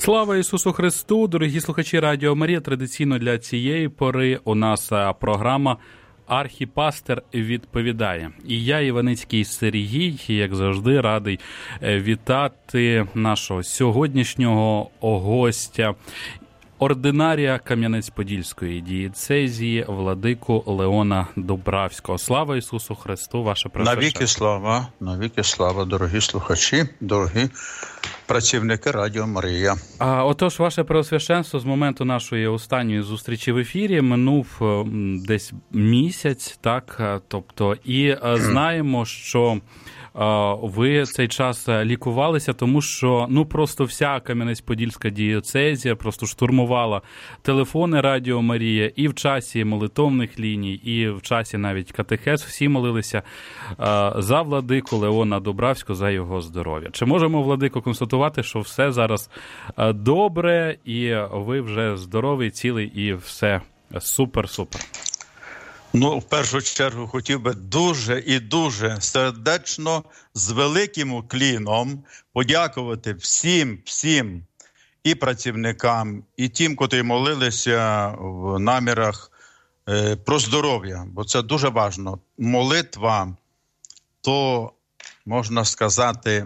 Слава Ісусу Христу, дорогі слухачі Радіо Марія. Традиційно для цієї пори у нас програма «Архіпастир відповідає». І я, Іваницький Сергій, як завжди, радий вітати нашого сьогоднішнього гостя, ординарія Кам'янець-Подільської дієцезії, владику Леона Дубравського. Слава Ісусу Христу, ваше Пресвященство. Навіки слава, дорогі слухачі, дорогі працівники Радіо Марія. Отож, ваше Преосвященство, з моменту нашої останньої зустрічі в ефірі минув десь місяць, так? Тобто, і знаємо, що ви цей час лікувалися, тому що, просто вся Кам'янець-Подільська дієцезія просто штурмувала телефони Радіо Марія і в часі молитовних ліній, і в часі навіть катехез. Всі молилися за владику Леона Дубравського, за його здоров'я. Чи можемо, владико, констатувати, що все зараз добре, і ви вже здоровий, цілий, і все супер-супер? В першу чергу хотів би дуже і дуже сердечно, з великим укліном подякувати всім і працівникам, і тим, котрі молилися в намірах про здоров'я, бо це дуже важливо. Молитва, то, можна сказати,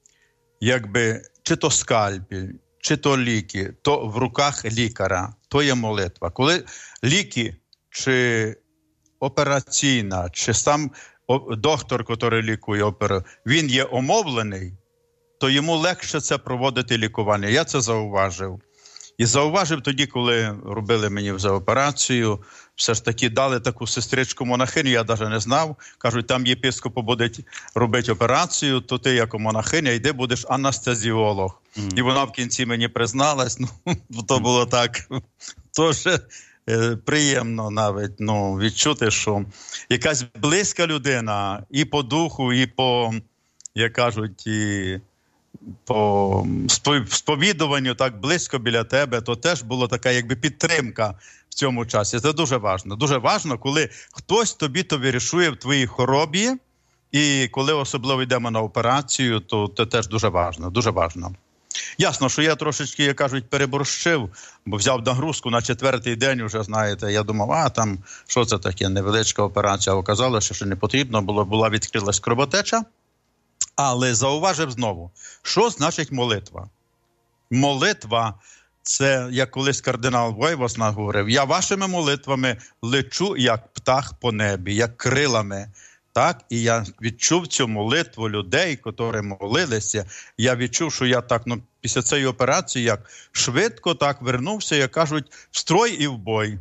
якби чи то скальпель, чи то ліки, то в руках лікаря, то є молитва. Коли ліки чи операційна, чи сам доктор, який лікує він є омовлений, то йому легше це проводити лікування. Я це зауважив. І зауважив тоді, коли робили мені вже операцію, все ж таки дали таку сестричку-монахиню, я навіть не знав. Кажуть, там єпископ буде робити операцію, то ти як монахиня, йди будеш анестезіолог. І вона в кінці мені призналась, то було так, дуже приємно навіть відчути, що якась близька людина і по духу, і по, як кажуть, і по сповідуванню так близько біля тебе, то теж була така якби підтримка в цьому часі. Це дуже важливо. Дуже важливо, коли хтось тобі то вирішує в твоїй хворобі, і коли особливо йдемо на операцію, то це теж дуже важливо, дуже важливо. Ясно, що я трошечки, як кажуть, переборщив, бо взяв нагрузку на 4-й день, вже, знаєте, я думав, там, що це таке, невеличка операція, а оказалося, що не потрібно було, відкрилась кровотеча, але зауважив знову, що значить молитва? Молитва – це, як колись кардинал Войвос говорив, я вашими молитвами лечу, як птах по небі, як крилами. Так, і я відчув цю молитву людей, які молилися. Я відчув, що я так, після цієї операції, як швидко так вернувся, як кажуть, в строй і в бой.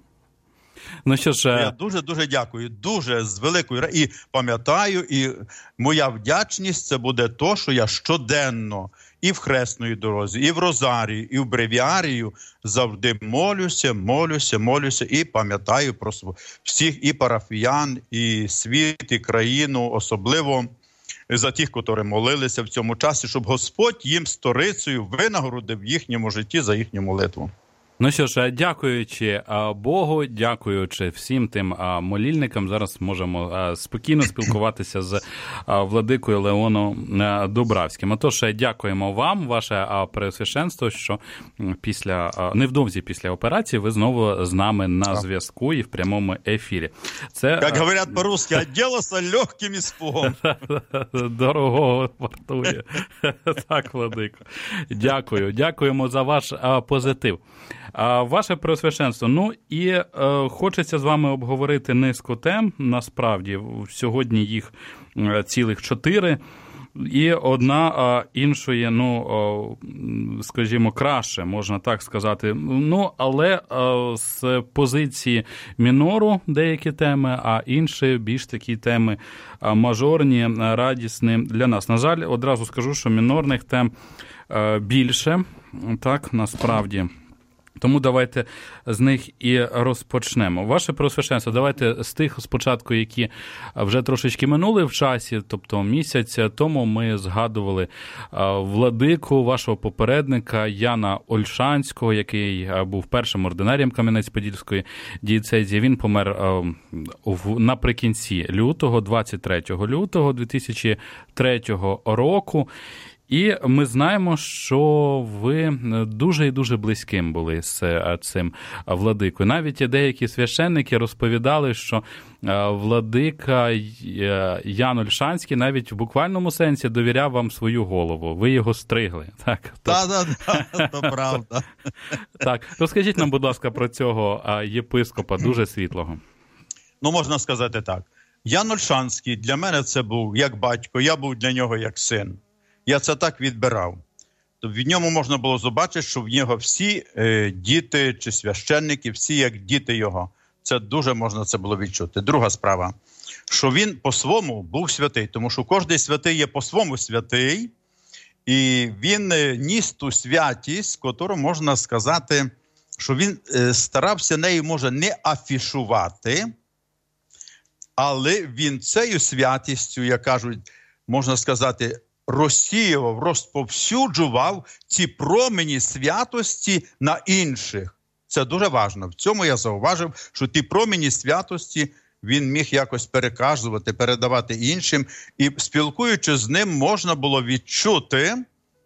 Що ж... Я дуже-дуже дякую, дуже з великою. І пам'ятаю, і моя вдячність – це буде то, що я щоденно і в Хресної дорозі, і в Розарії, і в Бревіарію завжди молюся і пам'ятаю про всіх і парафіян, і світ, і країну, особливо за тих, які молилися в цьому часі, щоб Господь їм сторицею винагородив в їхньому житті за їхню молитву. Що ж, дякуючи Богу, дякуючи всім тим молільникам, зараз можемо спокійно спілкуватися з владикою Леоном Дубравським. Отож, дякуємо вам, ваше Преосвященство, що невдовзі після операції ви знову з нами на зв'язку і в прямому ефірі. Це, як говорять по-русски, «отделался легким испугом». Дорогого вартує. Так, владико. Дякуємо за ваш позитив. Ваше Преосвященство, і хочеться з вами обговорити низку тем, насправді, сьогодні їх цілих 4, і одна іншої, скажімо, краще, можна так сказати, але з позиції мінору деякі теми, а інші більш такі теми мажорні, радісні для нас. На жаль, одразу скажу, що мінорних тем більше, так, насправді. Тому давайте з них і розпочнемо. Ваше Преосвященство, давайте з тих спочатку, які вже трошечки минули в часі, тобто місяць тому ми згадували владику, вашого попередника Яна Ольшанського, який був першим ординарієм Кам'янець-Подільської дієцезії. Він помер наприкінці лютого, 23 лютого 2003 року. І ми знаємо, що ви дуже і дуже близьким були з цим владикою. Навіть деякі священники розповідали, що владика Ян Ольшанський навіть в буквальному сенсі довіряв вам свою голову. Ви його стригли. Так, то правда. Так, розкажіть нам, будь ласка, про цього єпископа, дуже світлого. Ну, можна сказати так. Ян Ольшанський для мене це був як батько, я був для нього як син. Я це так відбирав. Тобто в ньому можна було побачити, що в нього всі діти чи священники, всі як діти його. Це дуже можна це було відчути. Друга справа, що він по-своєму був святий, тому що кожен святий є по-своєму святий, і він ніс ту святість, яку можна сказати, що він старався нею, може, не афішувати, але він цією святістю, як кажуть, можна сказати, розсіював, розповсюджував ці промені святості на інших. Це дуже важливо. В цьому я зауважив, що ті промені святості він міг якось переказувати, передавати іншим. І спілкуючись з ним, можна було відчути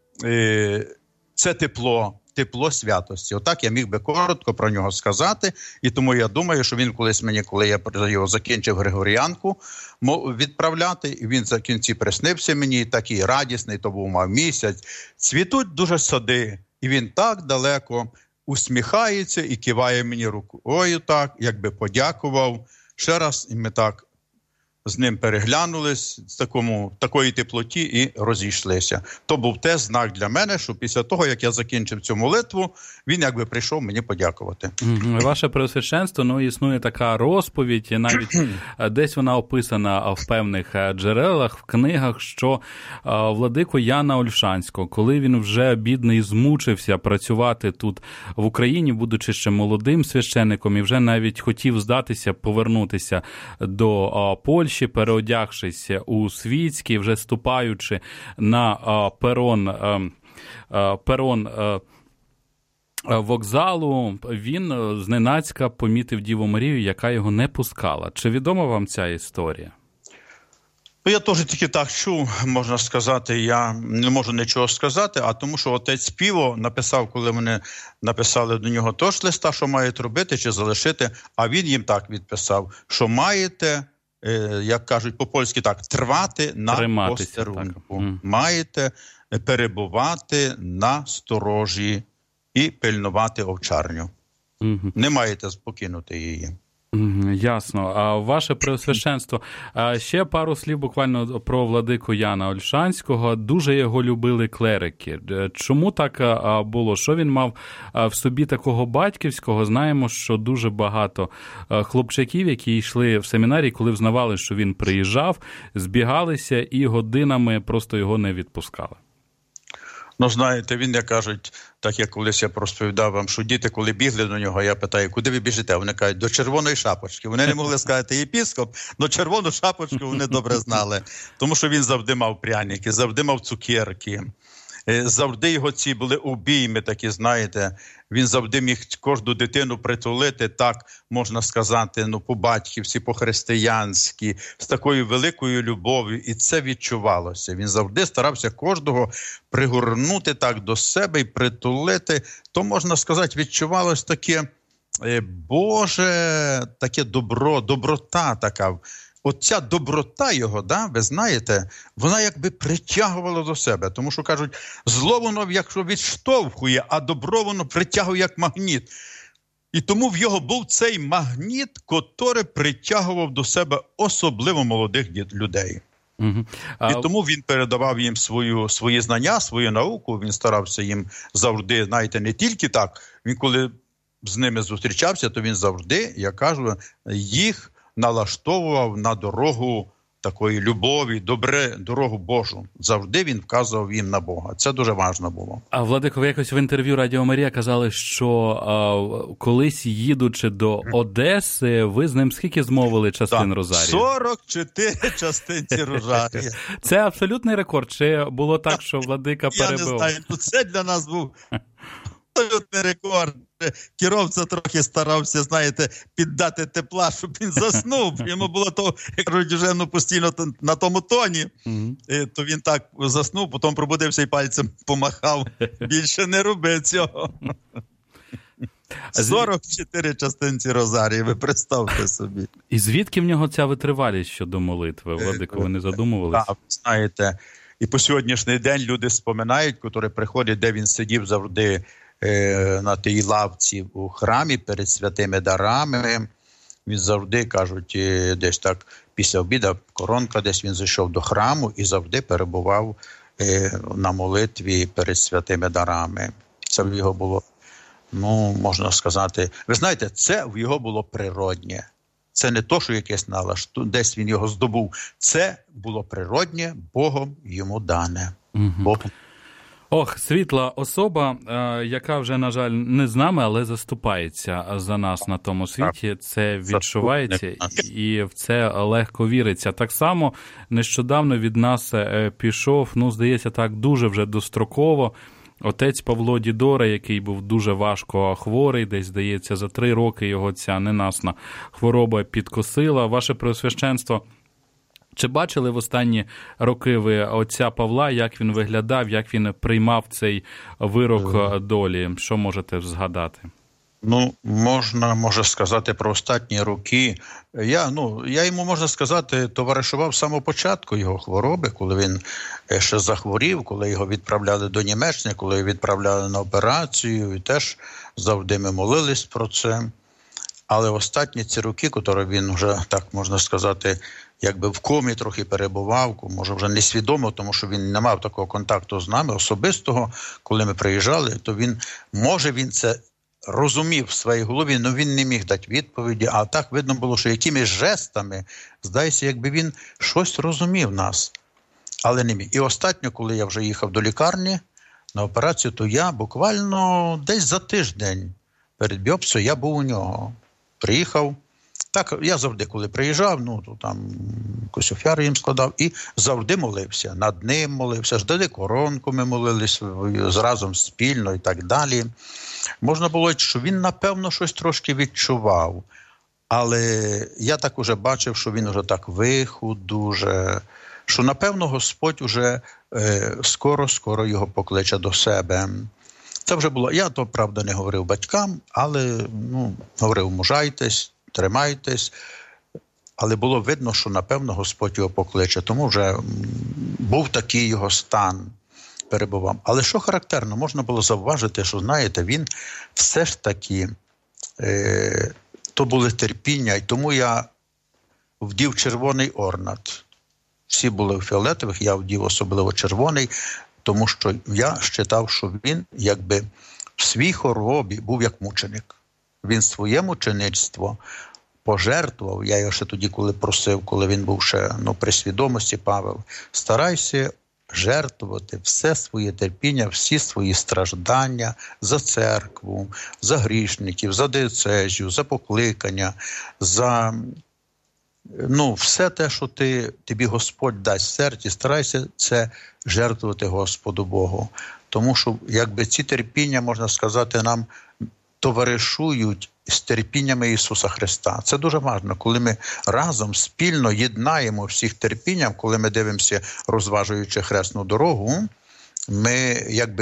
це тепло святості. Отак я міг би коротко про нього сказати. І тому я думаю, що він колись мені, коли я його закінчив Григоріанку відправляти, і він в кінці приснився мені, такий радісний, то був мав місяць. Цвітуть дуже сади, і він так далеко усміхається і киває мені рукою так, якби подякував. Ще раз, і ми так з ним переглянулись в такої теплоті і розійшлися. То був теж знак для мене, що після того, як я закінчив цю молитву, він якби прийшов мені подякувати. Ваше Преосвященство, існує така розповідь, навіть десь вона описана в певних джерелах, в книгах, що владику Яна Ольшанського, коли він вже бідний змучився працювати тут в Україні, будучи ще молодим священником, і вже навіть хотів здатися, повернутися до Польщі, переодягшись у світський, вже ступаючи на перон вокзалу, він зненацька помітив Діву Марію, яка його не пускала. Чи відома вам ця історія? Я теж тільки так чув, можна сказати, я не можу нічого сказати, а тому, що отець Піво написав, коли вони написали до нього теж листа, що мають робити чи залишити, а він їм так відписав, що маєте, як кажуть по-польськи так, трвати на постерунку. Маєте перебувати на сторожі і пильнувати овчарню. Не маєте покинути її. Ясно. А ваше Преосвященство, ще пару слів буквально про владику Яна Ольшанського. Дуже його любили клерики. Чому так було? Що він мав в собі такого батьківського? Знаємо, що дуже багато хлопчаків, які йшли в семінарій, коли взнавали, що він приїжджав, збігалися і годинами просто його не відпускали. Ну, знаєте, він, як кажуть, так як колись я розповідав вам, що діти, коли бігли до нього, я питаю, куди ви біжите? Вони кажуть, до червоної шапочки. Вони не могли сказати єпископ, але червону шапочку вони добре знали. Тому що він завжди мав пряники, завжди мав цукерки. Завжди його ці були обійми такі, знаєте. Він завжди міг кожну дитину притулити, так, можна сказати, по-батьківськи, по-християнськи, з такою великою любов'ю. І це відчувалося. Він завжди старався кожного пригорнути так до себе і притулити. То, можна сказати, відчувалось таке Боже, таке доброта така. Оця доброта його, ви знаєте, вона якби притягувала до себе. Тому що, кажуть, зло воно, якщо відштовхує, а добро воно притягує як магніт. І тому в його був цей магніт, котрий притягував до себе особливо молодих людей. І тому він передавав їм свої знання, свою науку, він старався їм завжди, знаєте, не тільки так, він коли з ними зустрічався, то він завжди, я кажу, їх налаштовував на дорогу такої любові, дорогу Божу. Завжди він вказував їм на Бога. Це дуже важливо було. А, Владико, ви якось в інтерв'ю Радіо Марія казали, що колись, їдучи до Одеси, ви з ним скільки змовили частин Розарію? 44 частинці Розарія. Це абсолютний рекорд? Чи було так, що Владика перебив? Я не знаю, це для нас був абсолютний рекорд. Керівця трохи старався, знаєте, піддати тепла, щоб він заснув. Йому було то, як кажуть, вже постійно на тому тоні. То він так заснув, потім пробудився і пальцем помахав. Більше не роби цього. 44 частинці Розарії, ви представте собі. І звідки в нього ця витривалість щодо молитви? Владико, ви не задумувалися? Так, знаєте, і по сьогоднішній день люди споминають, котрі приходять, де він сидів завжди на тій лавці у храмі перед святими дарами. Він завжди, кажуть, десь так після обіду, коронка, десь він зайшов до храму і завжди перебував на молитві перед святими дарами. Це в його було, можна сказати, ви знаєте, це в його було природнє. Це не то, що якесь налаш, десь він його здобув. Це було природнє, Богом йому дане. Богом. Ох, світла особа, яка вже, на жаль, не з нами, але заступається за нас на тому світі. Це відчувається і в це легко віриться. Так само нещодавно від нас пішов, здається, так дуже вже достроково, отець Павло Дідора, який був дуже важко хворий, десь, здається, за 3 роки його ця ненасна хвороба підкосила. Ваше Преосвященство, чи бачили в останні роки ви отця Павла, як він виглядав, як він приймав цей вирок долі? Що можете згадати? Можна сказати про останні роки. Я йому, можна сказати, товаришував з самого початку його хвороби, коли він ще захворів, коли його відправляли до Німеччини, коли його відправляли на операцію, і теж завжди ми молились про це. Але останні ці роки, коли він вже, так можна сказати, якби в комі трохи перебував, може вже несвідомо, тому що він не мав такого контакту з нами особистого, коли ми приїжджали, то він це розумів в своїй голові, але він не міг дати відповіді, а так видно було, що якимись жестами, здається, якби він щось розумів нас, але не міг. І останнє, коли я вже їхав до лікарні на операцію, то я буквально десь за тиждень перед біопсією я був у нього. Приїхав. Так, я завжди, коли приїжджав, то там якусь офяру їм складав і завжди молився. Над ним молився, ждали коронку, ми молились разом спільно і так далі. Можна було, що він, напевно, щось трошки відчував. Але я так уже бачив, що він уже так вихуд дуже, що, напевно, Господь уже скоро його покличе до себе. Це вже було, я то, правда, не говорив батькам, але говорив, мужайтесь, тримайтесь, але було видно, що, напевно, Господь його покличе, тому вже був такий його стан, перебував. Але що характерно, можна було завважити, що, знаєте, він все ж таки, то були терпіння, і тому я вдів червоний орнат. Всі були в фіолетових, я вдів особливо червоний, тому що я вважав, що він, якби в своїй хворобі був як мученик. Він своє мучеництво пожертвував. Я його ще тоді, коли просив, коли він був ще при свідомості, Павел, старайся жертвувати все своє терпіння, всі свої страждання за церкву, за грішників, за диецезію, за покликання, за все те, що тобі Господь дасть в серці, старайся це жертвувати Господу Богу. Тому що, якби ці терпіння, можна сказати, нам товаришують з терпіннями Ісуса Христа. Це дуже важливо, коли ми разом спільно єднаємо всіх терпінням, коли ми дивимося, розважуючи хресну дорогу, ми якби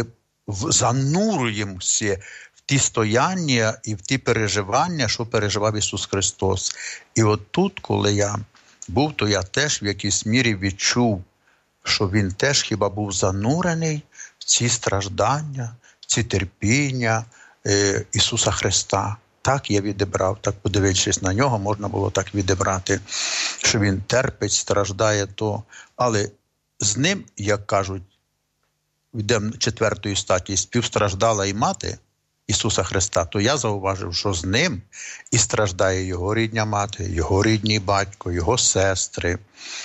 занурюємося в ті стояння і в ті переживання, що переживав Ісус Христос. І от тут, коли я був, то я теж в якійсь мірі відчув, що Він теж хіба був занурений в ці страждання, в ці терпіння Ісуса Христа. Так я відібрав, так подивившись на нього, можна було так відібрати, що він терпить, страждає то. Але з ним, як кажуть, йдемо 4-ї статті, співстраждала і мати Ісуса Христа, то я зауважив, що з ним і страждає його рідня мати, його рідний батько, його сестри.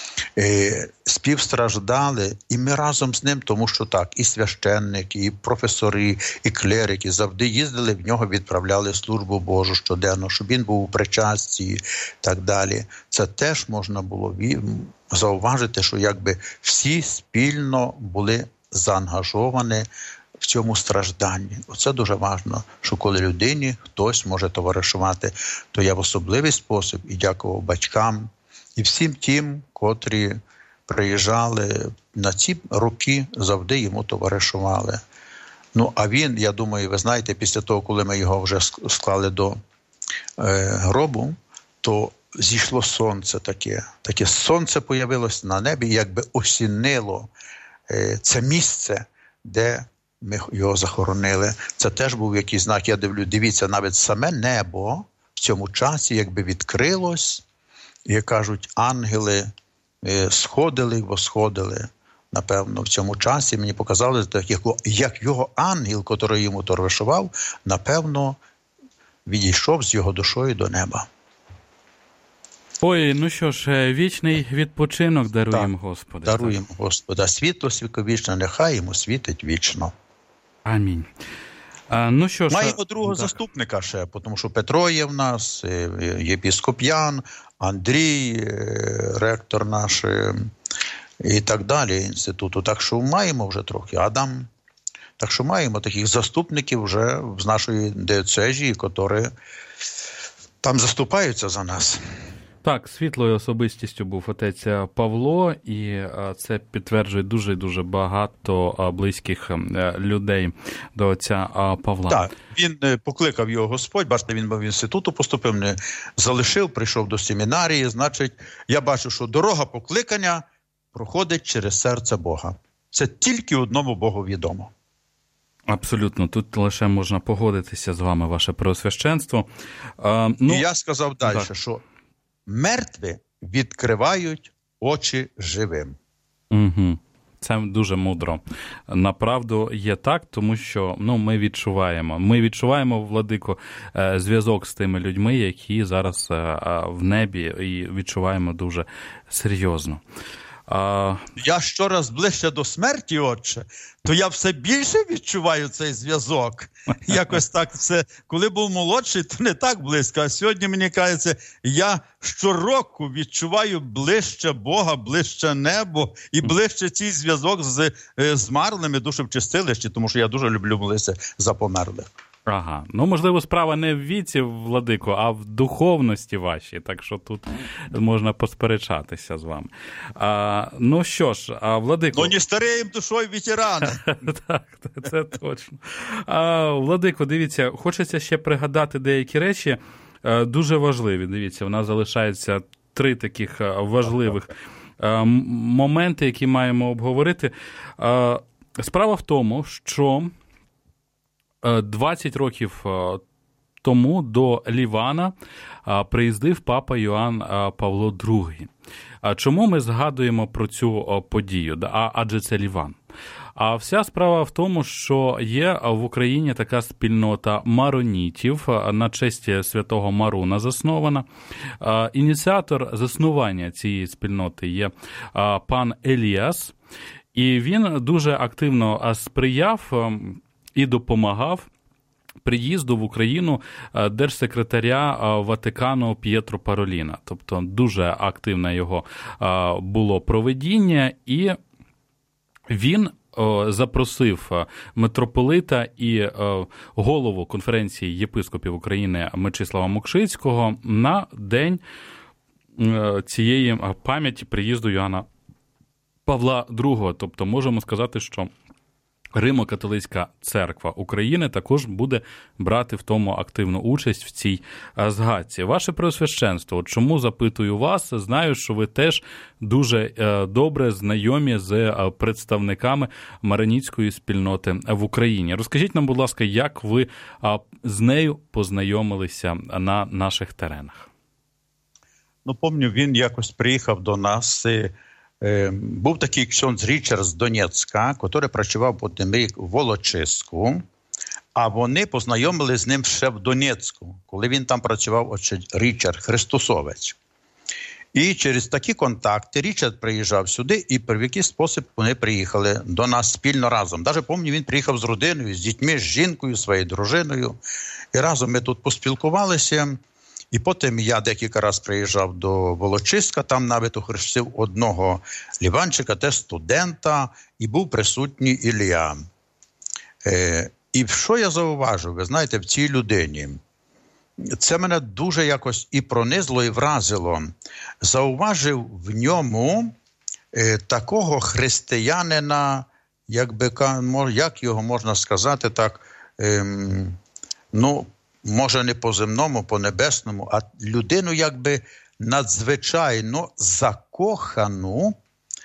Співстраждали, і ми разом з ним, тому що так, і священники, і професори, і клерики завжди їздили в нього, відправляли службу Божу щоденно, щоб він був у причасті і так далі. Це теж можна було зауважити, що якби всі спільно були заангажовані в цьому стражданні. Оце дуже важливо, що коли людині хтось може товаришувати, то я в особливий спосіб і дякував батькам, і всім тим, котрі приїжджали на ці роки, завжди йому товаришували. Ну, а він, я думаю, ви знаєте, після того, коли ми його вже склали до гробу, то зійшло сонце таке. Таке сонце появилось на небі, якби осінило це місце, де ми його захоронили. Це теж був якийсь знак. Я дивіться, навіть саме небо в цьому часі якби відкрилось, і, як кажуть, ангели сходили, восходили. Напевно, в цьому часі мені показали, як його ангел, який йому товаришував, напевно, відійшов з його душою до неба. Ой, ну що ж, вічний відпочинок даруємо, Господи. Даруємо, Господа. Світло світловічне, нехай йому світить вічно. Амінь. Ну що ж, маємо другого заступника ще, тому що Петро є в нас, єпископ Ян, Андрій, ректор наш, і так далі інституту. Так що маємо вже трохи, Адам. Так що маємо таких заступників вже з нашої дієцезії, які там заступаються за нас. Так, світлою особистістю був отець Павло, і це підтверджує дуже-дуже багато близьких людей до отця Павла. Так, він покликав його Господь, бачите, він в інституту поступив, не залишив, прийшов до семінарії, значить, я бачу, що дорога покликання проходить через серце Бога. Це тільки одному Богу відомо. Абсолютно, тут лише можна погодитися з вами, ваше преосвященство. І я сказав далі, що мертві відкривають очі живим. Угу. Це дуже мудро. Направду є так, тому що ми відчуваємо. Ми відчуваємо, владико, зв'язок з тими людьми, які зараз в небі, і відчуваємо дуже серйозно. Я щораз ближче до смерті, отче, то я все більше відчуваю цей зв'язок. Якось так це, коли був молодший, то не так близько. А сьогодні, мені кажеться, я щороку відчуваю ближче Бога, ближче небо і ближче цей зв'язок з змерлими душі в чистилищі, тому що я дуже люблю молитися за померлих. Ага, можливо, справа не в віці, владико, а в духовності вашій, так що тут можна посперечатися з вами. Ну що ж, владико... не стареєм душою ветерани. Так, це точно. Владико, дивіться, хочеться ще пригадати деякі речі, дуже важливі. Дивіться, у нас залишається 3 таких важливих моменти, які маємо обговорити. Справа в тому, що 20 років тому до Лівана приїздив папа Йоанн Павло II. Чому ми згадуємо про цю подію? Адже це Ліван. А вся справа в тому, що є в Україні така спільнота маронітів, на честь святого Маруна заснована. Ініціатор заснування цієї спільноти є пан Еліас, і він дуже активно сприяв і допомагав приїзду в Україну держсекретаря Ватикану П'єтро Пароліна. Тобто дуже активне його було проведіння, і він запросив митрополита і голову конференції єпископів України Мечислава Мокшицького на день цієї пам'яті приїзду Йоанна Павла II. Тобто можемо сказати, що Римо-католицька церква України також буде брати в тому активну участь в цій згадці. Ваше Преосвященство, чому запитую вас? Знаю, що ви теж дуже добре знайомі з представниками маронітської спільноти в Україні. Розкажіть нам, будь ласка, як ви з нею познайомилися на наших теренах? Пам'ятаю, він якось приїхав до нас. Був такий ксьондз Річард з Донецька, який працював потім рік в Волочиську, а вони познайомили з ним ще в Донецьку, коли він там працював, Річард Христосовець. І через такі контакти Річард приїжджав сюди, і в якийсь спосіб вони приїхали до нас спільно разом. Навіть пам'ятаю, він приїхав з родиною, з дітьми, з жінкою, своєю дружиною. І разом ми тут поспілкувалися. І потім я декілька разів приїжджав до Волочиська, там навіть охрестив одного ліванчика, теж студента, і був присутній Ілля. І що я зауважив, ви знаєте, в цій людині? Це мене дуже якось і пронизло, і вразило. Зауважив в ньому такого християнина, як його можна сказати так, може не по земному, по небесному, а людину якби надзвичайно закохану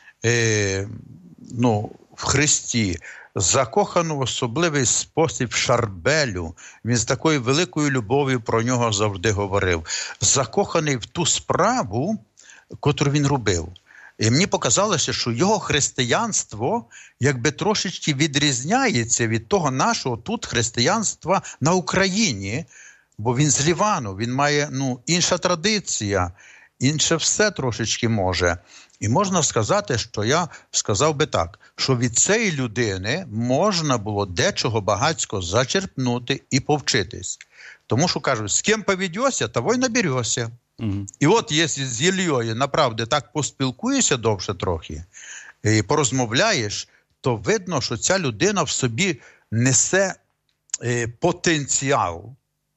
в Христі, закохану в особливий спосіб Шарбелю. Він з такою великою любов'ю про нього завжди говорив. Закоханий в ту справу, котру він робив. І мені показалося, що його християнство якби трошечки відрізняється від того нашого тут християнства на Україні, бо він з Лівану, він має інша традиція, інше все трошечки може. І можна сказати, що я сказав би так, що від цієї людини можна було дечого багатько зачерпнути і повчитись. Тому що кажуть, з ким поведешся, того й наберешся. І от, якщо з Іллею, направді, так поспілкуєшся довше трохи, і порозмовляєш, то видно, що ця людина в собі несе потенціал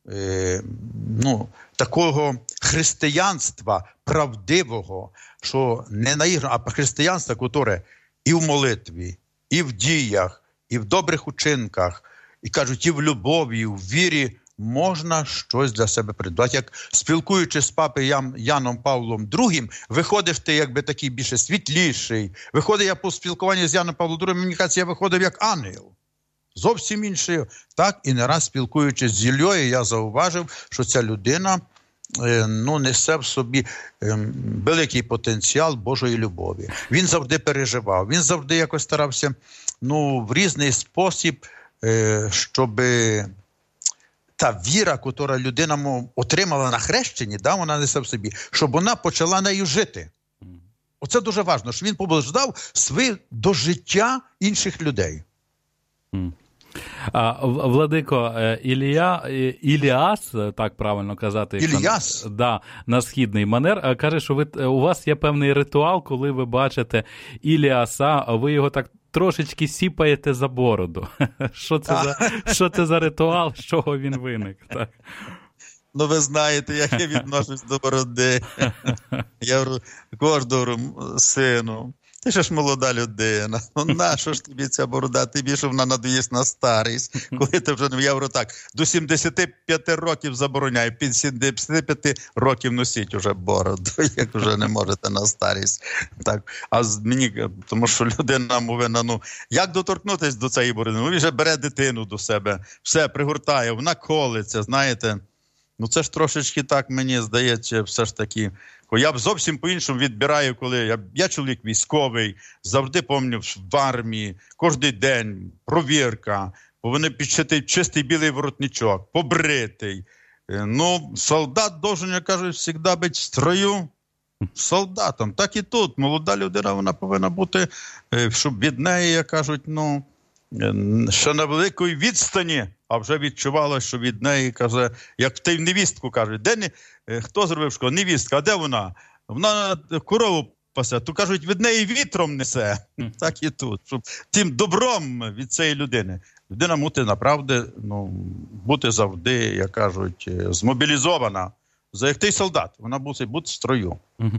такого християнства правдивого, що не наіграно, а християнство, яке і в молитві, і в діях, і в добрих учинках, і кажуть, і в любові, і в вірі можна щось для себе придбати. Як спілкуючись з папою Яном Павлом II, виходиш ти якби такий більше світліший. Виходить, я по спілкуванні з Яном Павлом II, мені кажеться, я виходив як ангел. Зовсім інший. Так, і не раз спілкуючись з Іллею, я зауважив, що ця людина несе в собі великий потенціал Божої любові. Він завжди переживав, він завжди якось старався в різний спосіб, щоб та віра, яку людина отримала на хрещенні, вона несе в собі, щоб вона почала нею жити. Оце дуже важливо, що він побуждав до життя інших людей. Владико, Іліас, так правильно казати, Іліас? На східний манер, каже, що у вас є певний ритуал, коли ви бачите Іліаса, ви його так трошечки сіпаєте за бороду. Що це за ритуал, з чого він виник? Так? Ви знаєте, як я відношусь до бороди. Я говорю, кожному сину, ти ж молода людина, нащо ж тобі ця борода? Ти більше вона надоїсть на старість. Коли ти вже, я говорю так, до 75 років забороняю, під 75 років носіть уже бороду, як вже не можете на старість. Так. А мені, тому що людина повинна, як доторкнутися до цієї бороди? Він вже бере дитину до себе, все, пригортає, вона колиться, знаєте. Це ж трошечки так, мені здається, все ж таки. Я б зовсім по-іншому відбираю, коли я чоловік військовий, завжди пам'ятаю в армії, кожен день провірка, повинен підшити чистий білий воротничок, побритий. Солдат должен, як кажуть, завжди бути в строю солдатом. Так і тут. Молода людина, вона повинна бути, щоб від неї, як кажуть, ще на великій відстані, а вже відчувала, що від неї, каже, як в тій невістку кажуть, хто зробив школу? Невістка, а де вона? Вона корову пасе, то кажуть, від неї вітром несе. Так і тут, щоб тим добром від цієї людини. Людина мусить, направді, бути завжди, як кажуть, змобілізована. Як той солдат, вона мусить бути в строю.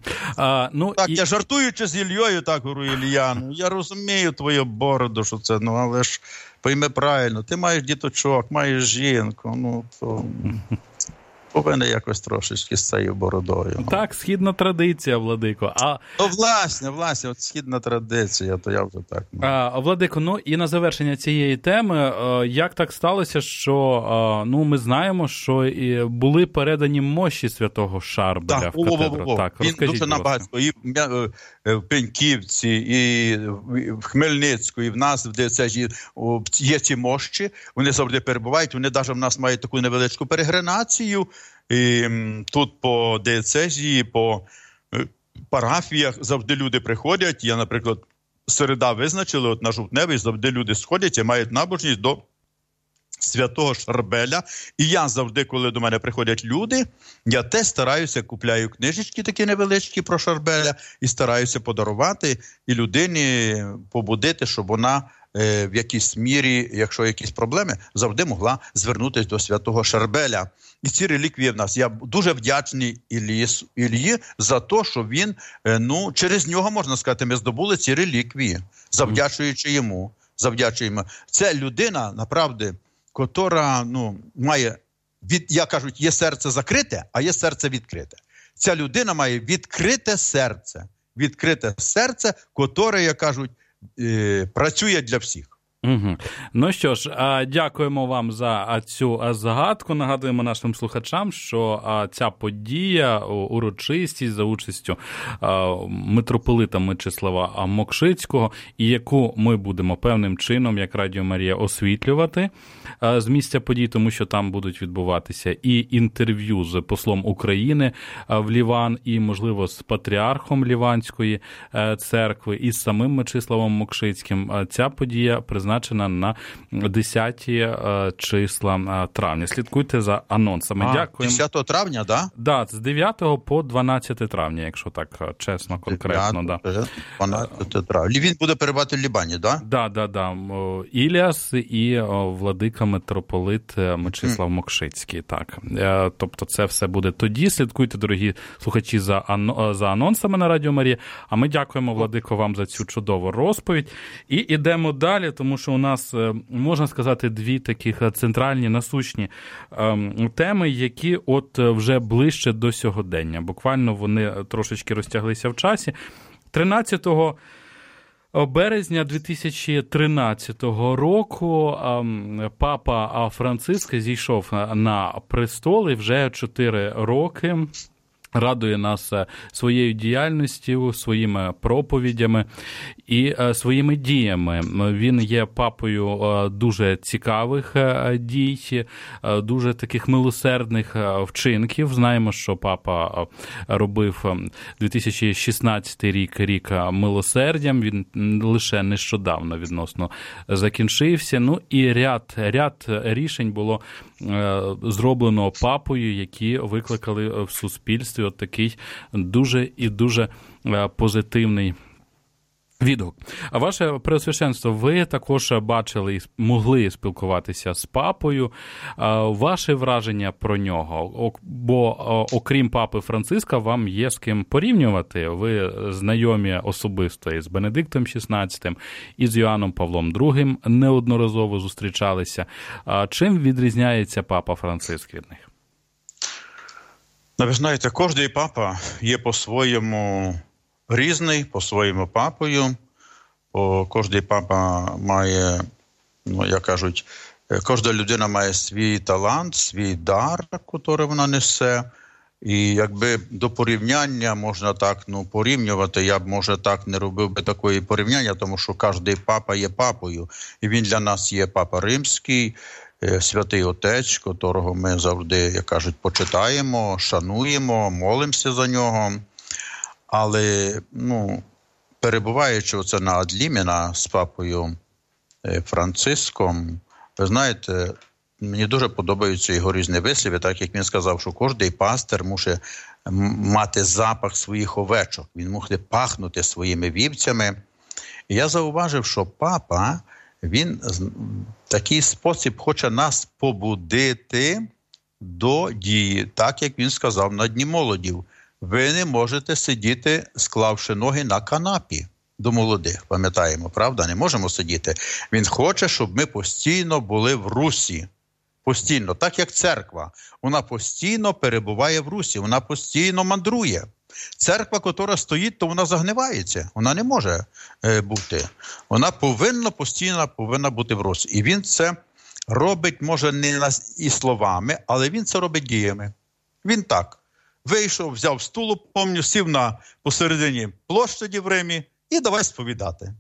Я жартуючи з Іллею, так говорю, Ілля, я розумію твою бороду, що це, але ж пойми правильно, ти маєш діточок, маєш жінку, то повинен якось трошечки з цією бородою. Так, східна традиція, Владико. Власне, от східна традиція, то я вже так. Владико, і на завершення цієї теми, як так сталося, що ми знаємо, що були передані мощі святого Шарбеля в катедру. Так, він дуже набагато, і в Пеньківці, і в Хмельницьку, і в нас в ДЦЖ є ці мощі, вони завжди перебувають, вони навіть в нас мають таку невеличку перегренацію, і тут по дієцезії, по парафіях завжди люди приходять. Я, наприклад, середа визначили, от на Жовтневий завжди люди сходять і мають набожність до святого Шарбеля. І я завжди, коли до мене приходять люди, я теж стараюся, купляю книжечки такі невеличкі про Шарбеля і стараюся подарувати і людині побудити, щоб вона в якійсь мірі, якщо якісь проблеми, завжди могла звернутися до святого Шарбеля. І ці реліквії в нас. Я дуже вдячний Іллі за те, що він, через нього, можна сказати, ми здобули ці реліквії, завдячуючи йому. Це людина, направді, котра, має, я кажу, є серце закрите, а є серце відкрите. Ця людина має відкрите серце, котре, як кажуть, працює для всіх. Угу. Ну що ж, дякуємо вам за цю згадку. Нагадуємо нашим слухачам, що ця подія, урочистість за участю митрополита Мечислава Мокшицького, і яку ми будемо певним чином, як Радіо Марія, освітлювати з місця подій, тому що там будуть відбуватися і інтерв'ю з послом України в Ліван, і, можливо, з патріархом Ліванської церкви, і з самим Мечиславом Мокшицьким. Ця подія призначена на 10 числа травня. Слідкуйте за анонсами. Дякуємо. 10 травня, да? Да, з 9 по 12 травня, якщо так чесно, конкретно. 12 травня. Він буде перебувати в Лібані, да? Да. Іліас і владика митрополит Мечислав Мокшицький, так. Тобто це все буде тоді. Слідкуйте, дорогі слухачі, за анонсами на Радіо Марія. А ми дякуємо, владико, вам за цю чудову розповідь. І йдемо далі, тому що у нас, можна сказати, дві таких центральні, насущні теми, які от вже ближче до сьогодення. Буквально вони трошечки розтяглися в часі. 13 березня 2013 року папа Франциск зійшов на престол і вже 4 роки радує нас своєю діяльністю, своїми проповідями і своїми діями. Він є папою дуже цікавих дій, дуже таких милосердних вчинків. Знаємо, що папа робив 2016 рік милосердям. Він лише нещодавно відносно закінчився. Ну і ряд рішень було зроблено папою, які викликали в суспільстві от такий дуже і дуже позитивний відгук. А ваше Преосвященство, ви також бачили і могли спілкуватися з папою. Ваше враження про нього? Бо окрім папи Франциска, вам є з ким порівнювати. Ви знайомі особисто із Бенедиктом XVI, і з Йоанном Павлом II неодноразово зустрічалися. Чим відрізняється папа Франциск від них? Ви знаєте, кожний папа є по-своєму різний, по-своєму папою. Кожний папа має, як кажуть, кожна людина має свій талант, свій дар, який вона несе. І якби до порівняння можна так, порівнювати, я б, може, так не робив би такої порівняння, тому що кожний папа є папою. І він для нас є папа Римський, Святий Отець, котрого ми завжди, як кажуть, почитаємо, шануємо, молимося за нього. Але, перебуваючи оце на адліміна з папою Франциском, ви знаєте, мені дуже подобаються його різні вислови, так як він сказав, що кожний пастир мусить мати запах своїх овечок, він мусить пахнути своїми вівцями. І я зауважив, що папа, він в такий спосіб хоче нас побудити до дії, так як він сказав на Дні молодів. Ви не можете сидіти, склавши ноги на канапі до молодих, пам'ятаємо, правда? Не можемо сидіти. Він хоче, щоб ми постійно були в русі. Постійно, так як церква. Вона постійно перебуває в русі, вона постійно мандрує. Церква, яка стоїть, то вона загнивається. Вона не може бути. Вона повинна бути в русі. І він це робить, може, не і словами, але він це робить діями. Він так. Вийшов, взяв стулу, сів посередині площаді в Римі і давай сповідати.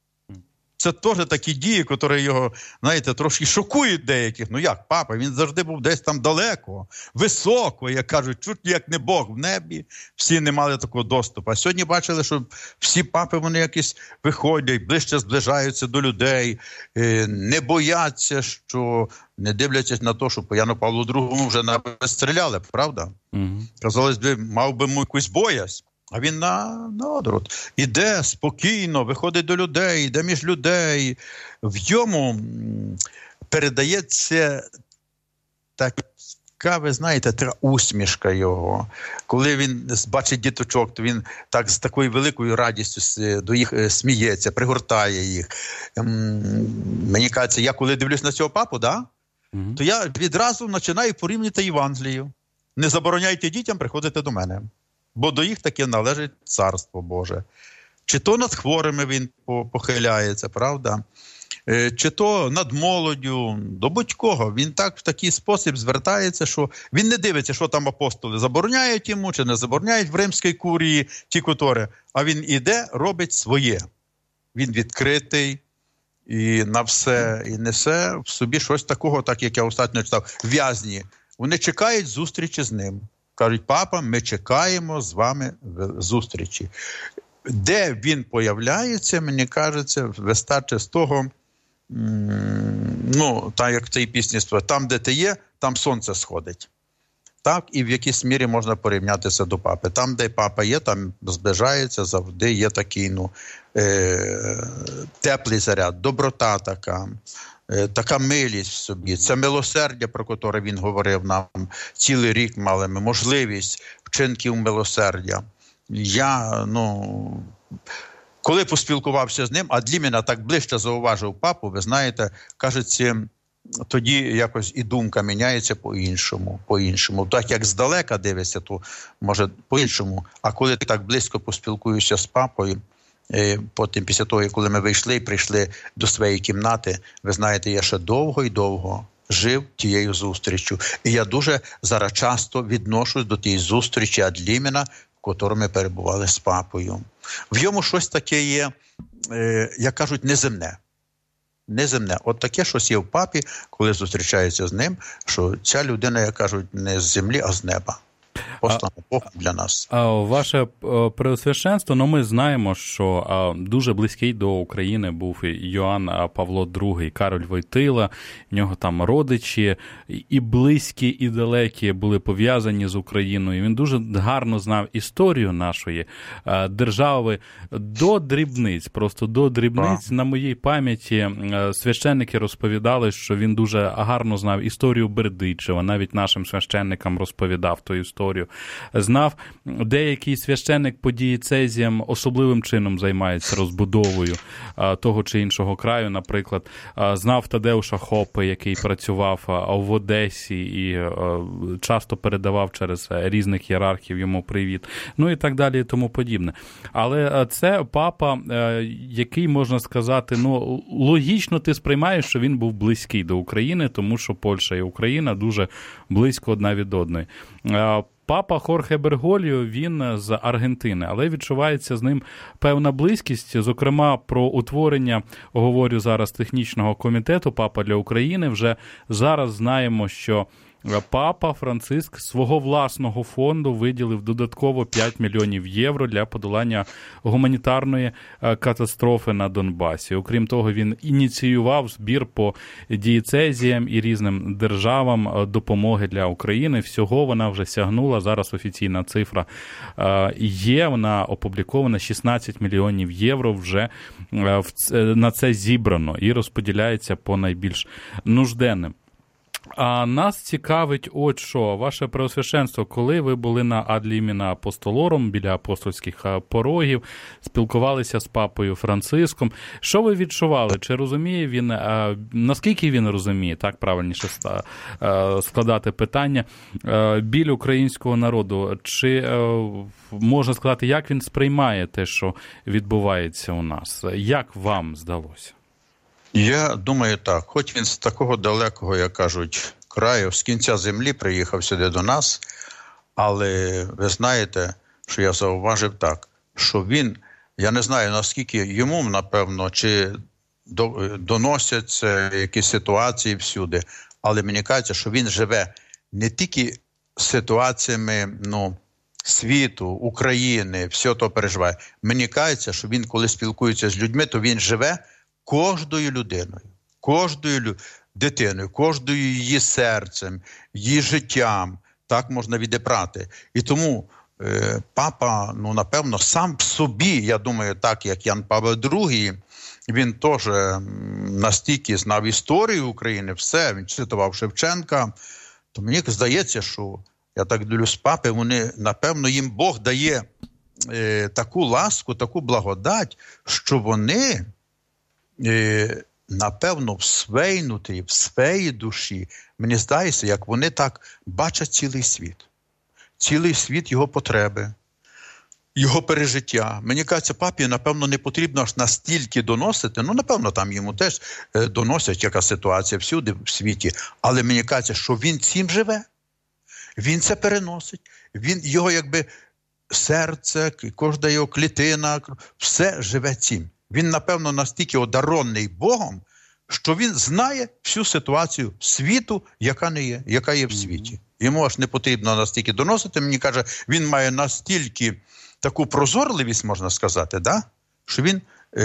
Це теж такі дії, які його, знаєте, трошки шокують деяких. Як папа? Він завжди був десь там далеко, високо, як кажуть, чуть як не Бог в небі. Всі не мали такого доступу. А сьогодні бачили, що всі папи, вони якісь виходять, ближче зближаються до людей, не бояться, що не дивлячись на те, що по Яну Павлу II вже стріляли, правда? Казалось би, мав би якусь боязнь. А він наоборот. Іде спокійно, виходить до людей, йде між людей. В йому передається така, ви знаєте, така усмішка його. Коли він бачить діточок, то він так з такою великою радістю до їх сміється, пригортає їх. Мені кажеться, я коли дивлюсь на цього папу, то я відразу починаю порівнювати Євангелію. Не забороняйте дітям приходити до мене, бо до їх таки належить Царство Боже. Чи то над хворими він похиляється, правда? Чи то над молоддю, до будь-кого. Він так в такий спосіб звертається, що він не дивиться, що там апостоли забороняють йому, чи не забороняють в римській курії ті котори, а він іде, робить своє. Він відкритий і на все, і несе в собі щось такого, так як я остатньо читав, в'язні. Вони чекають зустрічі з ним. Кажуть, папа, ми чекаємо з вами зустрічі. Де він появляється, мені кажеться, вистачить з того, так як в цій пісні, там, де ти є, там сонце сходить. Так, і в якійсь мірі можна порівнятися до папи. Там, де папа є, там зближається, завжди є такий, теплий заряд, доброта така милість в собі. Це милосердя, про яке він говорив нам цілий рік мали ми, можливість вчинків милосердя. Я, коли поспілкувався з ним, а для мене так ближче зауважив папу, ви знаєте, кажеться, тоді якось і думка міняється по-іншому. Так як здалека дивишся, то може по-іншому. А коли ти так близько поспілкуєшся з папою, потім після того, коли ми вийшли і прийшли до своєї кімнати, ви знаєте, я ще довго і довго жив тією зустрічю. І я дуже зараз часто відношусь до тієї зустрічі Адлімена, в котрому ми перебували з папою. В йому щось таке є, як кажуть, неземне. От таке щось є в папі, коли зустрічається з ним, що ця людина, як кажуть, не з землі, а з неба. Бог для нас. Ваше Преосвященство, ми знаємо, що дуже близький до України був Йоанн Павло II, Кароль Войтила, в нього там родичі, і близькі, і далекі були пов'язані з Україною. Він дуже гарно знав історію нашої держави до дрібниць, просто до дрібниць. На моїй пам'яті священники розповідали, що він дуже гарно знав історію Бердичева, навіть нашим священникам розповідав ту історію. Знав, деякий священник по дієцезіям особливим чином займається розбудовою того чи іншого краю, наприклад. Знав Тадеуша Хопи, який працював в Одесі і часто передавав через різних ієрархів йому привіт. І так далі і тому подібне. Але це папа, який, можна сказати, логічно ти сприймаєш, що він був близький до України, тому що Польща і Україна дуже близько одна від одної. Папа Хорхе Бергольо, він з Аргентини, але відчувається з ним певна близькість. Зокрема, про утворення, говорю зараз, технічного комітету «Папа для України». Вже зараз знаємо, що папа Франциск свого власного фонду виділив додатково 5 мільйонів євро для подолання гуманітарної катастрофи на Донбасі. Окрім того, він ініціював збір по дієцезіям і різним державам допомоги для України. Всього вона вже сягнула, зараз офіційна цифра є, вона опублікована, 16 мільйонів євро вже на це зібрано і розподіляється по найбільш нужденним. А нас цікавить от що, ваше Преосвященство, коли ви були на Адлімена Апостолором біля апостольських порогів, спілкувалися з папою Франциском, що ви відчували? Чи розуміє він, наскільки він розуміє, так правильніше складати питання, біль українського народу? Чи можна сказати, як він сприймає те, що відбувається у нас? Як вам здалося? Я думаю так, хоч він з такого далекого, як кажуть, краю, з кінця землі приїхав сюди до нас, але ви знаєте, що я зауважив так, що він, я не знаю, наскільки йому, напевно, чи доносяться якісь ситуації всюди, але мені кажеться, що він живе не тільки ситуаціями, світу, України, все то переживає. Мені кажеться, що він, коли спілкується з людьми, то він живе кожною людиною, кожною дитиною, кожною її серцем, її життям. Так можна відібрати. І тому папа, напевно, сам в собі, я думаю, так, як Ян Павло II, він теж настільки знав історію України, все, він цитував Шевченка, то мені здається, що, я так дивлюсь, папи, вони, напевно, їм Бог дає таку ласку, таку благодать, що вони, напевно, всвейнуті в своїй душі, мені здається, як вони так бачать цілий світ. Цілий світ його потреби, його пережиття. Мені кажеться, папі, напевно, не потрібно аж настільки доносити. Напевно, там йому теж доносять, яка ситуація всюди в світі. Але мені кажеться, що він цим живе. Він це переносить. Його якби серце, кожна його клітина, все живе цим. Він, напевно, настільки одарований Богом, що він знає всю ситуацію світу, яка є в світі. Йому аж не потрібно настільки доносити. Мені каже, він має настільки таку прозорливість, можна сказати, що він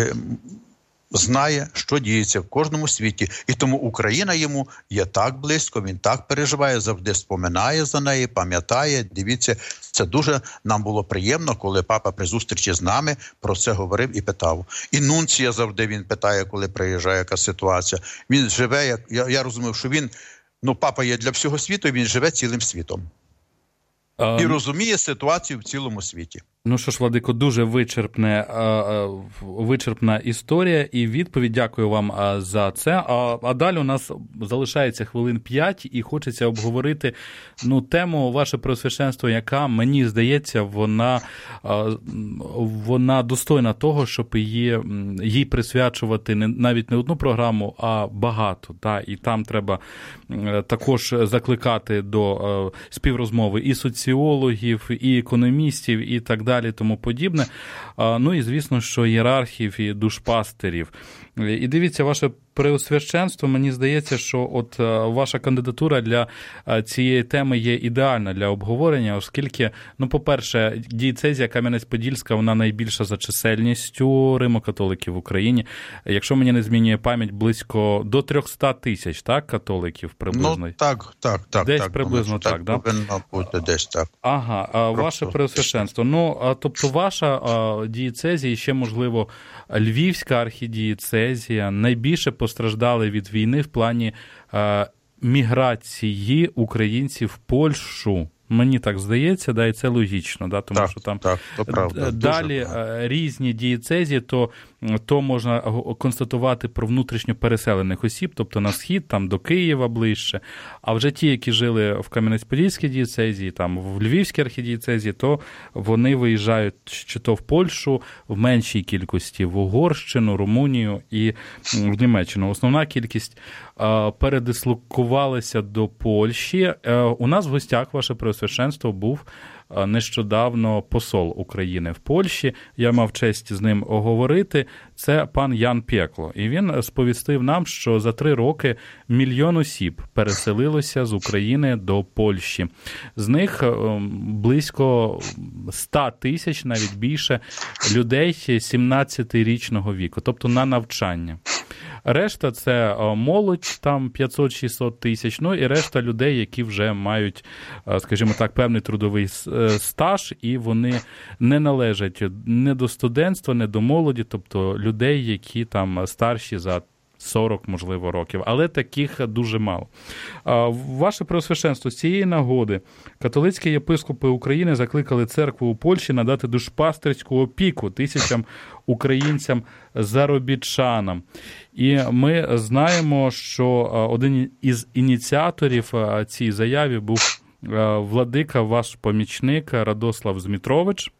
знає, що діється в кожному світі. І тому Україна йому є так близько, він так переживає, завжди споминає за неї, пам'ятає. Дивіться, це дуже нам було приємно, коли папа при зустрічі з нами про це говорив і питав. І нунція завжди він питає, коли приїжджає яка ситуація. Він живе, я розумів, що він, папа є для всього світу, і він живе цілим світом. І розуміє ситуацію в цілому світі. Що ж, Владико, дуже вичерпна історія і відповідь. Дякую вам за це. А далі у нас залишається хвилин 5 і хочеться обговорити тему «Ваше Преосвященство», яка, мені здається, вона достойна того, щоб їй присвячувати навіть не одну програму, а багато. І там треба також закликати до співрозмови і соціологів, і економістів, і так далі, тому подібне. І, звісно, що ієрархів і душпастерів. І дивіться, ваше Преосвященство, мені здається, що от ваша кандидатура для цієї теми є ідеальна для обговорення, оскільки, по-перше, дієцезія Кам'янець-Подільська, вона найбільша за чисельністю римо-католиків в Україні. Якщо мені не змінює пам'ять, близько до 300 тисяч, так, католиків приблизно? Так. Десь приблизно так, так? Повинно бути десь так. Ага, ваше Преосвященство. Тобто ваша дієцезія, і ще, можливо, Львівська архідієцезія найбільше постраждали від війни в плані міграції українців в Польщу. Мені так здається, і це логічно, тому що там то правда, далі різні дієцезії, то можна констатувати про внутрішньо переселених осіб, тобто на схід, там до Києва ближче, а вже ті, які жили в Кам'янець-Подільській дієцезії, там в Львівській архідієцезії, то вони виїжджають чи то в Польщу в меншій кількості, в Угорщину, Румунію і в Німеччину. Основна кількість передислокувалася до Польщі. У нас в гостях, ваше Преосвященство, був нещодавно посол України в Польщі. Я мав честь з ним оговорити. Це пан Ян Пекло. І він сповістив нам, що за 3 роки 1 мільйон осіб переселилося з України до Польщі. З них близько 100 тисяч, навіть більше, людей 17-річного віку, тобто на навчання. Решта – це молодь, там 500-600 тисяч, і решта людей, які вже мають, скажімо так, певний трудовий стаж, і вони не належать не до студентства, не до молоді, тобто людей, які там старші за 40, можливо, років, але таких дуже мало. Ваше Преосвященство, з цієї нагоди католицькі єпископи України закликали церкву у Польщі надати душпастерську опіку тисячам українцям-заробітчанам. І ми знаємо, що один із ініціаторів цієї заяви був владика, ваш помічник Радослав Змітрович,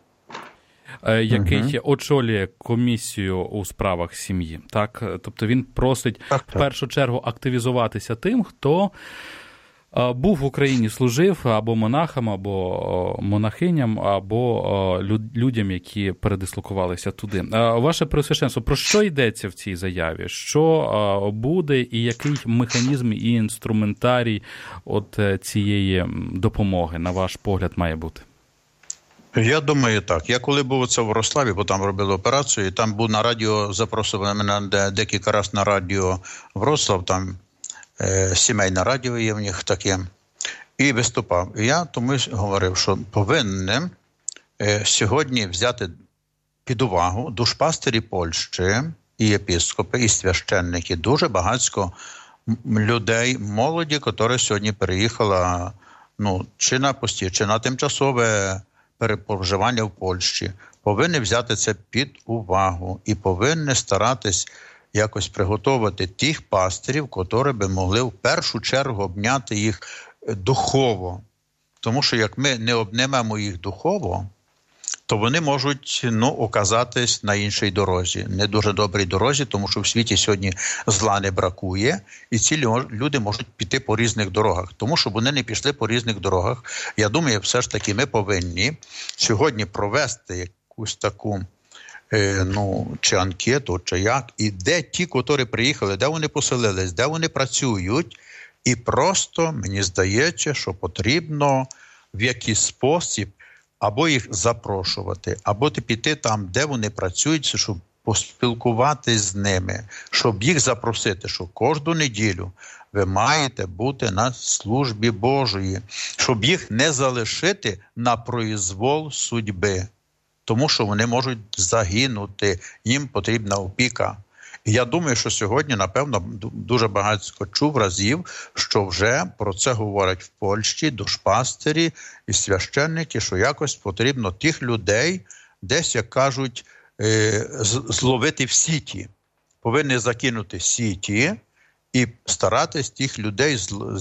який очолює комісію у справах сім'ї. Так? Тобто він просить в першу чергу активізуватися тим, хто був в Україні, служив або монахам, або монахиням, або людям, які передислокувалися туди. Ваше Преосвященство, про що йдеться в цій заяві? Що буде і який механізм і інструментарій от цієї допомоги, на ваш погляд, має бути? Я думаю, так. Я коли був в Вроцлаві, бо там робили операцію, і там був на радіо, запросили мене декілька разів на радіо Вроцлав, там сімейне радіо є в них таке. і виступав. І я тому говорив, що повинен сьогодні взяти під увагу душпастері Польщі, і єпископи, і священники, дуже багатько людей, молоді, які сьогодні переїхали чи на постійне, чи на тимчасове проживання в Польщі, повинні взяти це під увагу і повинні старатись якось приготувати тих пастирів, які би могли в першу чергу обняти їх духово. Тому що як ми не обнімемо їх духово, то вони можуть оказатись на іншій дорозі, не дуже добрій дорозі, тому що в світі сьогодні зла не бракує, і ці люди можуть піти по різних дорогах. Тому що вони не пішли по різних дорогах, я думаю, все ж таки ми повинні сьогодні провести якусь таку чи анкету, чи як, і де ті, які приїхали, де вони поселились, де вони працюють, і просто, мені здається, що потрібно в якийсь спосіб або їх запрошувати, або піти там, де вони працюють, щоб поспілкуватись з ними, щоб їх запросити, що кожну неділю ви маєте бути на службі Божої, щоб їх не залишити на произвол судьби, тому що вони можуть загинути, їм потрібна опіка. І я думаю, що сьогодні, напевно, дуже багато чув разів, що вже про це говорять в Польщі душпастері і священники, що якось потрібно тих людей десь, як кажуть, зловити в сіті. Повинні закинути сіті і старатись тих людей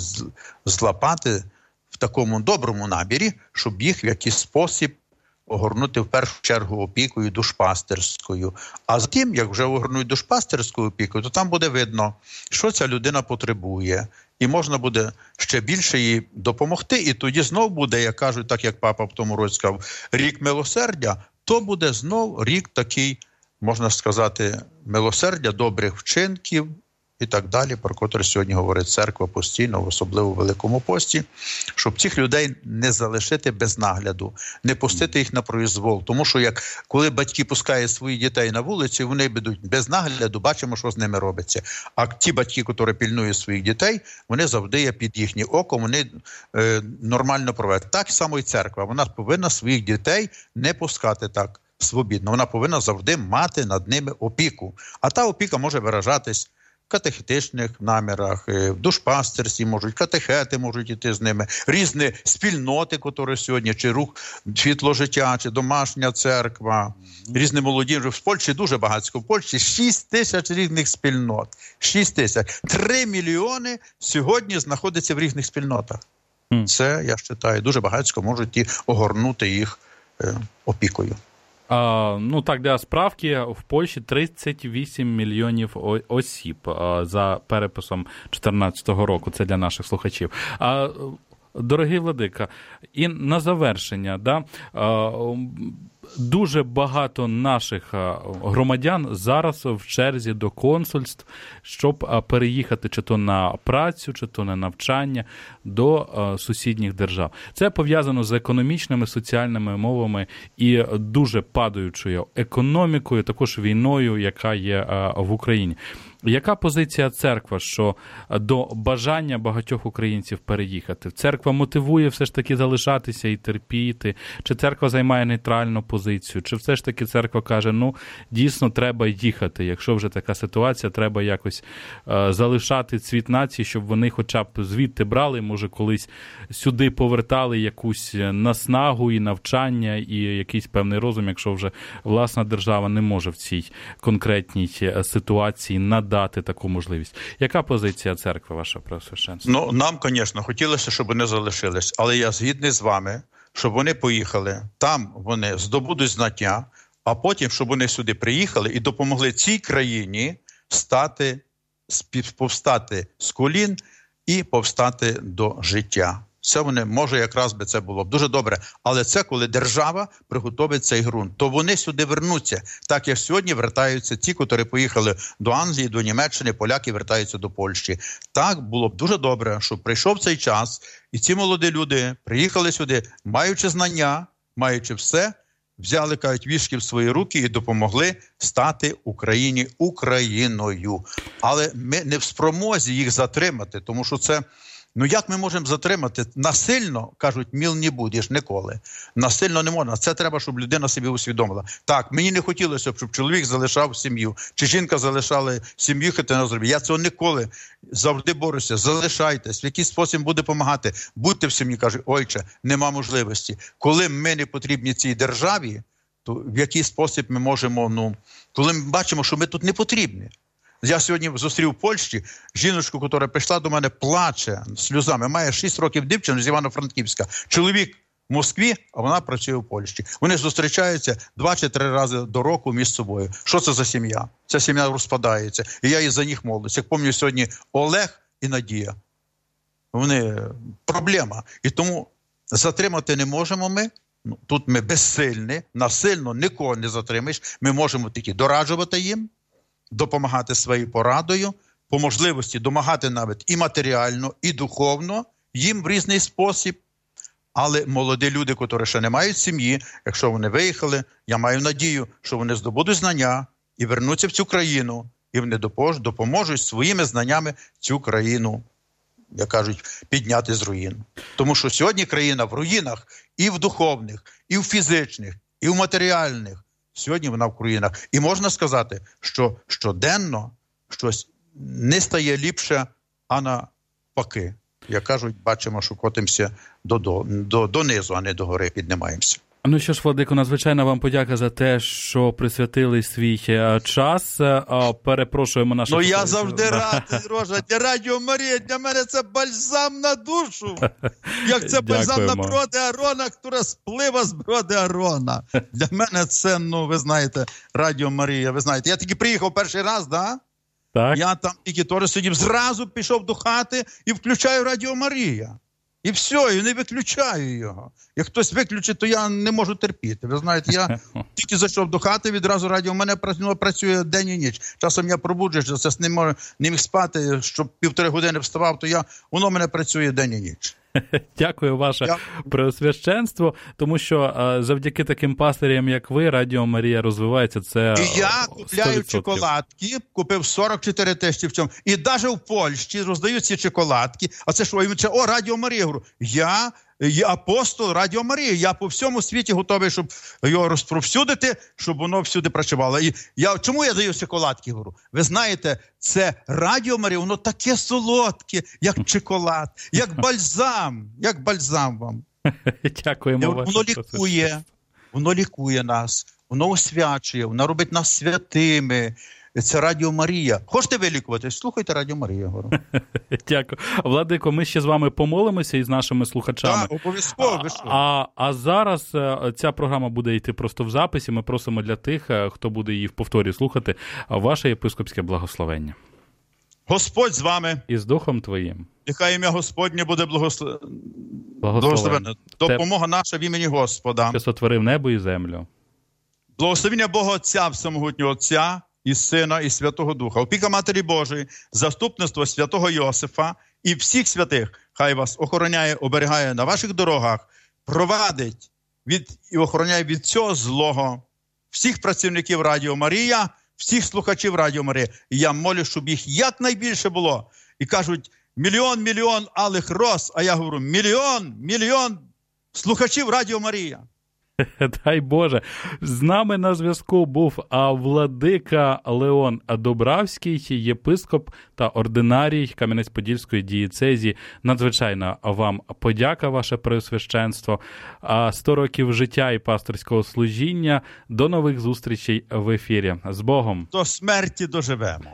злапати в такому доброму набірі, щоб їх в якийсь спосіб огорнути в першу чергу опікою душпастерською. А затим, як вже огорнуть душпастерською опікою, то там буде видно, що ця людина потребує. І можна буде ще більше їй допомогти. І тоді знов буде, як кажуть, так як папа в тому році сказав, рік милосердя, то буде знов рік такий, можна сказати, милосердя, добрих вчинків і так далі, про котрі сьогодні говорить церква постійно, особливо в Великому пості, щоб цих людей не залишити без нагляду, не пустити їх на произвол. Тому що коли батьки пускають своїх дітей на вулицю, вони будуть без нагляду, бачимо, що з ними робиться. А ті батьки, які пільнують своїх дітей, вони завжди є під їхнє око, вони нормально проводять. Так само і церква. Вона повинна своїх дітей не пускати так свобідно. Вона повинна завжди мати над ними опіку. А та опіка може виражатись в катехетичних намірах, в душпастерстві можуть, катехети можуть іти з ними, різні спільноти, які сьогодні, чи рух світло життя, чи домашня церква, різні молоді. В Польщі дуже багатько. В Польщі 6 тисяч різних спільнот. 6 тисяч. 3 мільйони сьогодні знаходяться в різних спільнотах. Це, я вважаю, дуже багатько можуть огорнути їх опікою. Так, для справки, в Польщі 38 мільйонів осіб за переписом 2014 року. Це для наших слухачів. Дорогий владика, і на завершення, дуже багато наших громадян зараз в черзі до консульств, щоб переїхати чи то на працю, чи то на навчання до сусідніх держав. Це пов'язано з економічними, соціальними умовами і дуже падаючою економікою, також війною, яка є в Україні. Яка позиція церкви, що до бажання багатьох українців переїхати? Церква мотивує все ж таки залишатися і терпіти? Чи церква займає нейтральну позицію? Чи все ж таки церква каже, дійсно треба їхати? Якщо вже така ситуація, треба якось залишати цвіт нації, щоб вони хоча б звідти брали, може колись сюди повертали якусь наснагу і навчання, і якийсь певний розум, якщо вже власна держава не може в цій конкретній ситуації надати таку можливість. Яка позиція церкви, ваше Преосвященство? Нам, звісно, хотілося, щоб вони залишились, але я згідний з вами, щоб вони поїхали, там вони здобудуть знання, а потім, щоб вони сюди приїхали і допомогли цій країні повстати з колін і повстати до життя. Це вони, може, якраз би це було б дуже добре. Але це, коли держава приготовить цей ґрунт, то вони сюди вернуться. Так, як сьогодні вертаються ті, які поїхали до Англії, до Німеччини, поляки вертаються до Польщі. Так, було б дуже добре, щоб прийшов цей час, і ці молоді люди приїхали сюди, маючи знання, маючи все, взяли, кажуть, вішки в свої руки і допомогли стати Україні Україною. Але ми не в спромозі їх затримати, тому що це Ну як ми можемо затримати? Насильно, кажуть, міл не будеш ніколи. Насильно не можна. Це треба, щоб людина собі усвідомила. Так, мені не хотілося, щоб чоловік залишав сім'ю, чи жінка залишала сім'ю, хати на зробі. Я цього ніколи. Завжди борюся. Залишайтесь. В який спосіб буде допомагати. Будьте в сім'ї, каже, ойче, нема можливості. Коли ми не потрібні цій державі, то в який спосіб ми можемо, коли ми бачимо, що ми тут не потрібні. Я сьогодні зустрів в Польщі жіночку, яка прийшла до мене, плаче сльозами. Має 6 років дівчину з Івано-Франківська. Чоловік в Москві, а вона працює в Польщі. Вони зустрічаються 2 чи 3 рази до року між собою. Що це за сім'я? Ця сім'я розпадається. І я і за них молюсь. Як пам'ятаю, сьогодні Олег і Надія. Вони проблема. І тому затримати не можемо ми. Тут ми безсильні, насильно нікого не затримаєш. Ми можемо тільки дораджувати їм, допомагати своєю порадою, по можливості домагати навіть і матеріально, і духовно, їм в різний спосіб. Але молоді люди, які ще не мають сім'ї, якщо вони виїхали, я маю надію, що вони здобудуть знання і вернуться в цю країну, і вони допоможуть своїми знаннями цю країну, як кажуть, підняти з руїн. Тому що сьогодні країна в руїнах і в духовних, і в фізичних, і в матеріальних. Сьогодні вона в руїнах. І можна сказати, що щоденно щось не стає ліпше, а навпаки. Як кажуть, бачимо, що котимося донизу, а не догори піднімаємося. Ну що ж, Владико, надзвичайно вам подяка за те, що присвятили свій час. Перепрошуємо наших... Ну я завжди радий, Рожа. Радіо Марія, для мене це бальзам на душу. Як це бальзам на броди Аарона, яка сплива з броди Аарона. Для мене це, ви знаєте, Радіо Марія. Ви знаєте, я тільки приїхав перший раз, да? Так. Я там тільки теж сидів, зразу пішов до хати і включаю Радіо Марія. І все, і не виключаю його. Як хтось виключить, то я не можу терпіти. Ви знаєте, я тільки зайшов до хати, відразу радіо у мене працює день і ніч. Часом я пробуджуюся, не міг спати, щоб 1,5 години вставав, то воно мене працює день і ніч. Дякую, ваше преосвященство, тому що завдяки таким пастирям, як ви, Радіо Марія розвивається. Це і я купляю 100%. Чоколадки, купив 44 тисячі в цьому. І навіть в Польщі роздають ці чоколадки. А це що? Радіо Марія. Я говорю, я апостол Радіо Марії. Я по всьому світі готовий, щоб його розповсюдити, щоб воно всюди працювало. І чому я даю чоколадки? Говорю? Ви знаєте, це Радіо Марія, воно таке солодке, як чоколад, як бальзам вам. Дякуємо. Воно лікує нас, воно освячує, воно робить нас святими. Це Радіо Марія. Хочете вилікуватись? Слухайте Радіо Марія. Дякую. Владико, ми ще з вами помолимося із нашими слухачами. Так, обов'язково. А зараз ця програма буде йти просто в записі. Ми просимо для тих, хто буде її в повторі слухати, ваше єпископське благословення. Господь з вами. І з Духом Твоїм. Нехай ім'я Господнє буде благословенне. Допомога наша в імені Господа. Що сотворив небо і землю. Благословення Бога Отця, Всемогутнього Отця, і Сина, і Святого Духа. Опіка Матері Божої, заступництво святого Йосифа і всіх святих, хай вас охороняє, оберігає на ваших дорогах, провадить і охороняє від цього злого всіх працівників Радіо Марія, всіх слухачів Радіо Марія. І я молю, щоб їх якнайбільше було. І кажуть, мільйон алих роз, а я говорю, мільйон слухачів Радіо Марія. Дай Боже. З нами на зв'язку був владика Леон Добравський, єпископ та ординарій Кам'янець-Подільської дієцезії. Надзвичайно вам подяка, ваше преосвященство. 100 років життя і пасторського служіння. До нових зустрічей в ефірі. З Богом. До смерті доживемо.